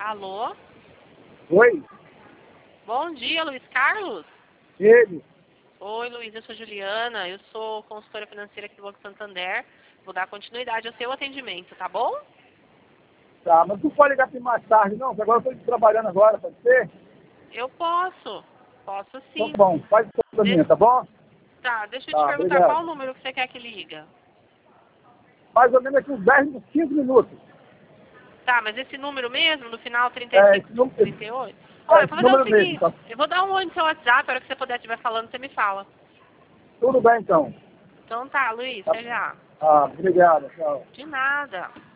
Alô? Oi? Bom dia, Luiz Carlos. Ele? Oi, Luiz, eu sou Juliana, eu sou consultora financeira aqui do Banco Santander. Vou dar continuidade ao seu atendimento, tá bom? Tá, mas tu pode ligar para mais tarde, não? Porque agora eu estou trabalhando agora, pode ser? Eu posso sim. Então tá bom, faz isso pra mim, tá bom? Tá, deixa eu te Tá, perguntar obrigado. qual o número que você quer que liga. Mais ou menos aqui uns 15 minutos. Tá, mas esse número mesmo, no final É, 35, esse número, 38? Olha, eu esse vou fazer o número mesmo, seguinte, tá? eu vou dar um oi no seu WhatsApp, a hora que você puder estiver falando, você me fala. Tudo bem, então. Então tá, Luiz, Tá. até já. Ah, obrigado, tchau. De nada.